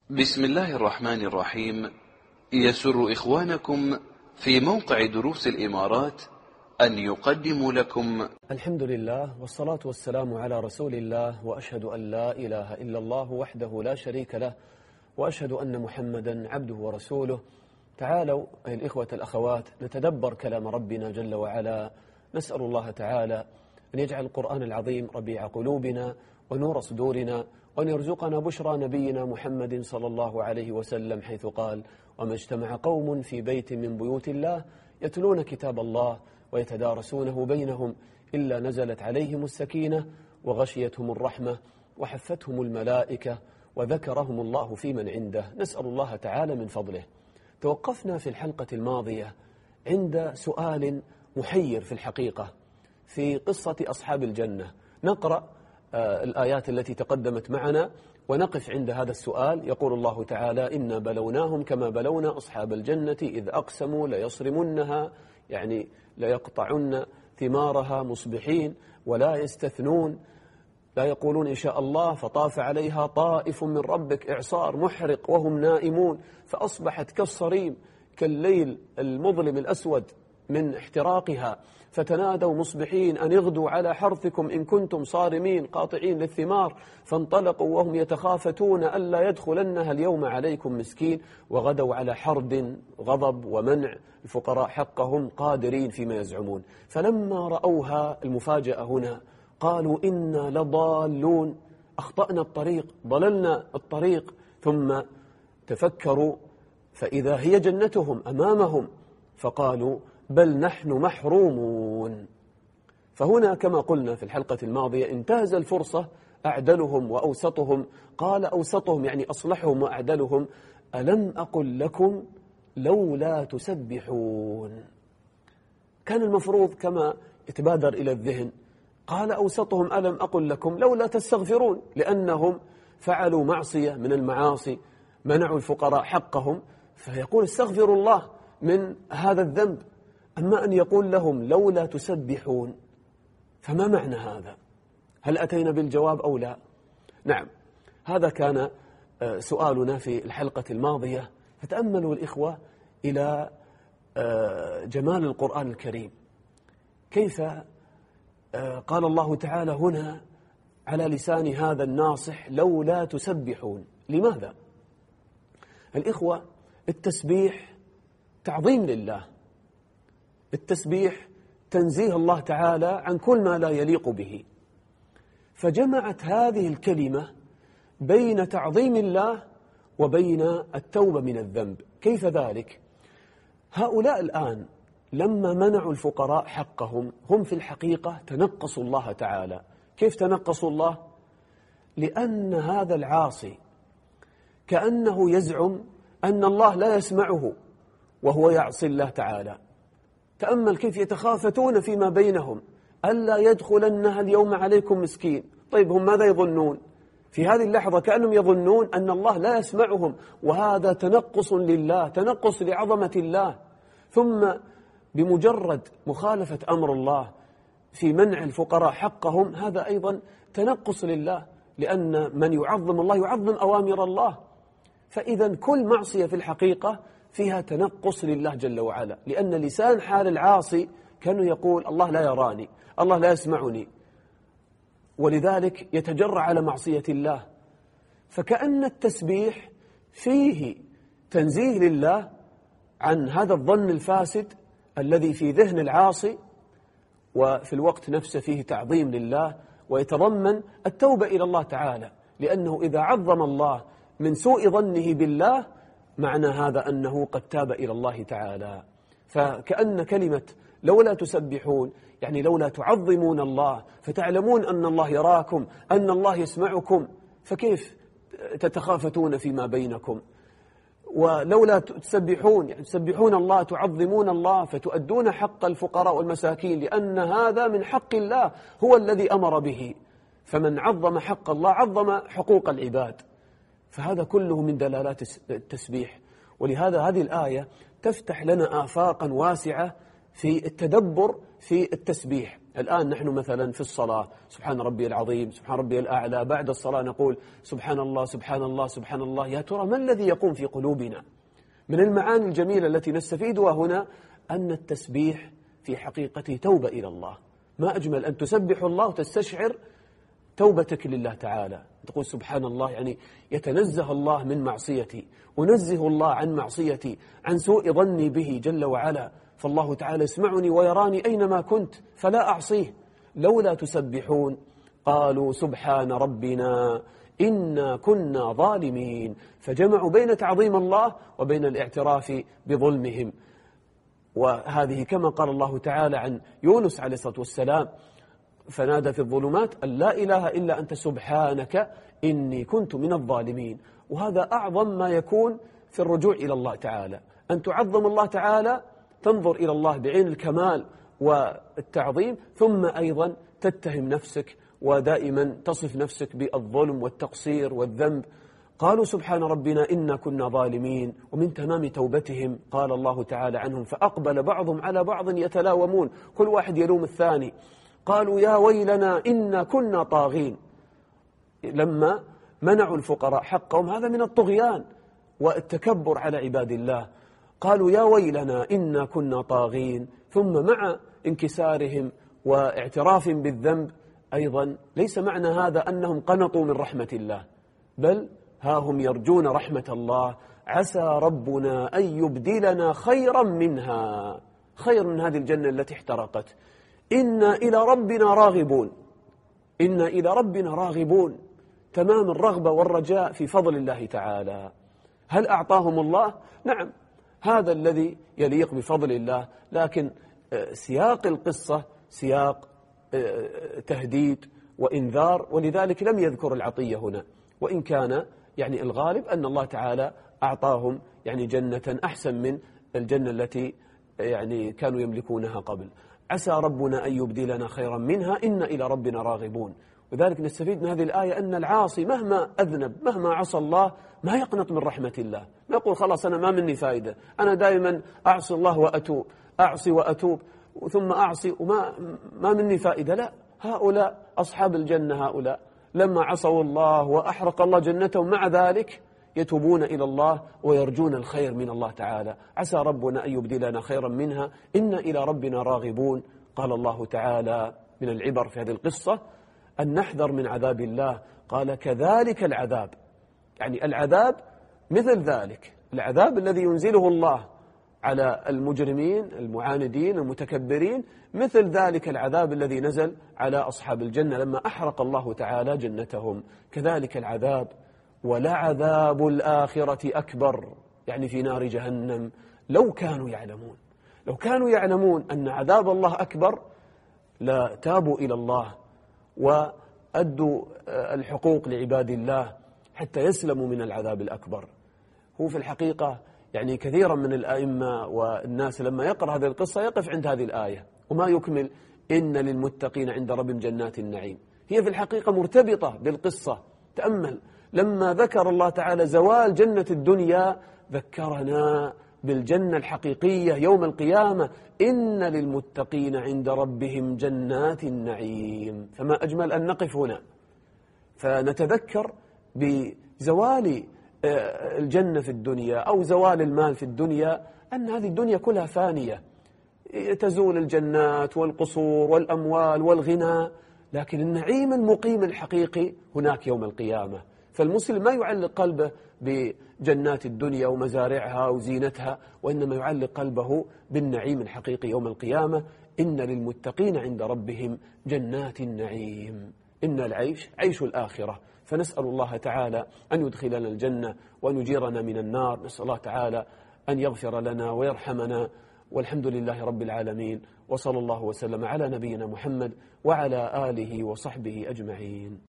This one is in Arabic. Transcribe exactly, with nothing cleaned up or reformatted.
بسم الله الرحمن الرحيم. يسر إخوانكم في موقع دروس الإمارات أن يقدموا لكم الحمد لله والصلاة والسلام على رسول الله، وأشهد أن لا إله إلا الله وحده لا شريك له، وأشهد أن محمدا عبده ورسوله. تعالوا أيها الإخوة الأخوات نتدبر كلام ربنا جل وعلا، نسأل الله تعالى أن يجعل القرآن العظيم ربيع قلوبنا ونور صدورنا، وأن يرزقنا بشرى نبينا محمد صلى الله عليه وسلم حيث قال: وما اجتمع قوم في بيت من بيوت الله يتلون كتاب الله ويتدارسونه بينهم إلا نزلت عليهم السكينة وغشيتهم الرحمة وحفتهم الملائكة وذكرهم الله في من عنده. نسأل الله تعالى من فضله. توقفنا في الحلقة الماضية عند سؤال محير في الحقيقة في قصة أصحاب الجنة. نقرأ آه الآيات التي تقدمت معنا ونقف عند هذا السؤال. يقول الله تعالى: إنا بلوناهم كما بلونا أصحاب الجنة إذ أقسموا ليصرمنها، يعني ليقطعن ثمارها مصبحين ولا يستثنون، لا يقولون إن شاء الله، فطاف عليها طائف من ربك إعصار محرق وهم نائمون فأصبحت كالصريم كالليل المظلم الأسود من احتراقها، فتنادوا مصبحين أن اغدوا على حرثكم إن كنتم صارمين قاطعين للثمار، فانطلقوا وهم يتخافتون ألا يدخلنها اليوم عليكم مسكين، وغدوا على حرد غضب ومنع الفقراء حقهم قادرين فيما يزعمون. فلما رأوها، المفاجأة هنا، قالوا إنا لضالون، أخطأنا الطريق، ضللنا الطريق. ثم تفكروا فإذا هي جنتهم أمامهم، فقالوا بل نحن محرومون. فهنا كما قلنا في الحلقة الماضية انتهز الفرصة أعدلهم وأوسطهم، قال أوسطهم يعني أصلحهم وأعدلهم: ألم أقل لكم لولا تسبحون. كان المفروض كما يتبادر إلى الذهن قال أوسطهم: ألم أقل لكم لولا تستغفرون، لأنهم فعلوا معصية من المعاصي، منعوا الفقراء حقهم، فيقول استغفروا الله من هذا الذنب. أما أن يقول لهم لولا تسبحون، فما معنى هذا؟ هل أتينا بالجواب أو لا؟ نعم، هذا كان سؤالنا في الحلقة الماضية. فتأملوا الإخوة إلى جمال القرآن الكريم، كيف قال الله تعالى هنا على لسان هذا الناصح: لولا تسبحون. لماذا؟ الإخوة، التسبيح تعظيم لله، التسبيح تنزيه الله تعالى عن كل ما لا يليق به، فجمعت هذه الكلمة بين تعظيم الله وبين التوبة من الذنب. كيف ذلك؟ هؤلاء الآن لما منعوا الفقراء حقهم هم في الحقيقة تنقصوا الله تعالى. كيف تنقصوا الله؟ لأن هذا العاصي كأنه يزعم أن الله لا يسمعه وهو يعصي الله تعالى. تأمل كيف يتخافتون فيما بينهم: ألا يدخلنها اليوم عليكم مسكين. طيب هم ماذا يظنون؟ في هذه اللحظة كأنهم يظنون أن الله لا يسمعهم، وهذا تنقص لله، تنقص لعظمة الله. ثم بمجرد مخالفة أمر الله في منع الفقراء حقهم، هذا أيضا تنقص لله، لأن من يعظم الله يعظم أوامر الله. فإذا كل معصية في الحقيقة فيها تنقص لله جل وعلا، لأن لسان حال العاصي كانوا يقول الله لا يراني، الله لا يسمعني، ولذلك يتجرع على معصية الله. فكأن التسبيح فيه تنزيه لله عن هذا الظن الفاسد الذي في ذهن العاصي، وفي الوقت نفسه فيه تعظيم لله ويتضمن التوبة إلى الله تعالى، لأنه إذا عظم الله من سوء ظنه بالله معنى هذا أنه قد تاب إلى الله تعالى. فكأن كلمة لولا تسبحون يعني لولا تعظمون الله فتعلمون أن الله يراكم، أن الله يسمعكم، فكيف تتخافتون فيما بينكم؟ ولولا تسبحون يعني تسبحون الله، تعظمون الله، فتؤدون حق الفقراء والمساكين، لأن هذا من حق الله هو الذي أمر به. فمن عظم حق الله عظم حقوق العباد. فهذا كله من دلالات التسبيح. ولهذا هذه الآية تفتح لنا آفاقا واسعة في التدبر في التسبيح. الآن نحن مثلا في الصلاة سبحان ربي العظيم سبحان ربي الأعلى، بعد الصلاة نقول سبحان الله سبحان الله سبحان الله. يا ترى ما الذي يقوم في قلوبنا؟ من المعاني الجميلة التي نستفيدها هنا أن التسبيح في حقيقته توبة إلى الله. ما أجمل أن تسبح الله وتستشعر توبتك لله تعالى، تقول سبحان الله، يعني يتنزه الله من معصيتي، أنزه الله عن معصيتي، عن سوء ظني به جل وعلا، فالله تعالى يسمعني ويراني أينما كنت فلا أعصيه. لولا تسبحون قالوا سبحان ربنا إنا كنا ظالمين. فجمعوا بين تعظيم الله وبين الاعتراف بظلمهم. وهذه كما قال الله تعالى عن يونس عليه الصلاة والسلام فنادى في الظلمات أن لا إله إلا أنت سبحانك إني كنت من الظالمين. وهذا أعظم ما يكون في الرجوع إلى الله تعالى، أن تعظم الله تعالى، تنظر إلى الله بعين الكمال والتعظيم، ثم أيضا تتهم نفسك ودائما تصف نفسك بالظلم والتقصير والذنب. قالوا سبحان ربنا إنا كنا ظالمين. ومن تمام توبتهم قال الله تعالى عنهم فأقبل بعضهم على بعض يتلاومون، كل واحد يلوم الثاني. قالوا يا ويلنا إنا كنا طاغين، لما منعوا الفقراء حقهم، هذا من الطغيان والتكبر على عباد الله. قالوا يا ويلنا إنا كنا طاغين، ثم مع انكسارهم واعترافهم بالذنب أيضا ليس معنى هذا أنهم قنطوا من رحمة الله، بل ها هم يرجون رحمة الله. عسى ربنا أن يبدلنا خيرا منها، خير من هذه الجنة التي احترقت. إنا إلى ربنا راغبون، إنا إلى ربنا راغبون، تمام الرغبة والرجاء في فضل الله تعالى. هل أعطاهم الله؟ نعم، هذا الذي يليق بفضل الله، لكن سياق القصة سياق تهديد وإنذار، ولذلك لم يذكر العطية هنا، وإن كان يعني الغالب أن الله تعالى أعطاهم يعني جنة أحسن من الجنة التي يعني كانوا يملكونها قبل. عسى ربنا أن يبدلنا خيرا منها إنا إلى ربنا راغبون. وذلك نستفيد من هذه الآية أن العاصي مهما أذنب مهما عصى الله ما يقنط من رحمة الله، ما يقول خلاص أنا ما مني فائدة، أنا دائما أعصي الله وأتوب، أعصي وأتوب ثم أعصي وما ما مني فائدة. لا، هؤلاء أصحاب الجنة، هؤلاء لما عصوا الله وأحرق الله جنتهم مع ذلك يتوبون إلى الله ويرجون الخير من الله تعالى. عسى ربنا أن يبدلنا خيرا منها إنا إلى ربنا راغبون. قال الله تعالى من العبر في هذه القصة أن نحذر من عذاب الله، قال كذلك العذاب، يعني العذاب مثل ذلك، العذاب الذي ينزله الله على المجرمين المعاندين المتكبرين، مثل ذلك العذاب الذي نزل على أصحاب الجنة لما أحرق الله تعالى جنتهم. كذلك العذاب ولعذاب الآخرة أكبر، يعني في نار جهنم، لو كانوا يعلمون، لو كانوا يعلمون أن عذاب الله أكبر لا تابوا إلى الله وأدوا الحقوق لعباد الله حتى يسلموا من العذاب الأكبر. هو في الحقيقة يعني كثيرا من الأئمة والناس لما يقرأ هذه القصة يقف عند هذه الآية وما يكمل إن للمتقين عند ربهم جنات النعيم. هي في الحقيقة مرتبطة بالقصة. تأمل لما ذكر الله تعالى زوال جنة الدنيا ذكرنا بالجنة الحقيقية يوم القيامة، إن للمتقين عند ربهم جنات النعيم. فما أجمل أن نقف هنا فنتذكر بزوال الجنة في الدنيا أو زوال المال في الدنيا، أن هذه الدنيا كلها فانية، تزول الجنات والقصور والأموال والغنى، لكن النعيم المقيم الحقيقي هناك يوم القيامة. فالمسلم ما يعلق قلبه بجنات الدنيا ومزارعها وزينتها، وإنما يعلق قلبه بالنعيم الحقيقي يوم القيامة. إن للمتقين عند ربهم جنات النعيم. إن العيش عيش الآخرة، فنسأل الله تعالى أن يدخلنا الجنة وأن يجيرنا من النار. نسأل الله تعالى أن يغفر لنا ويرحمنا، والحمد لله رب العالمين، وصلى الله وسلم على نبينا محمد وعلى آله وصحبه أجمعين.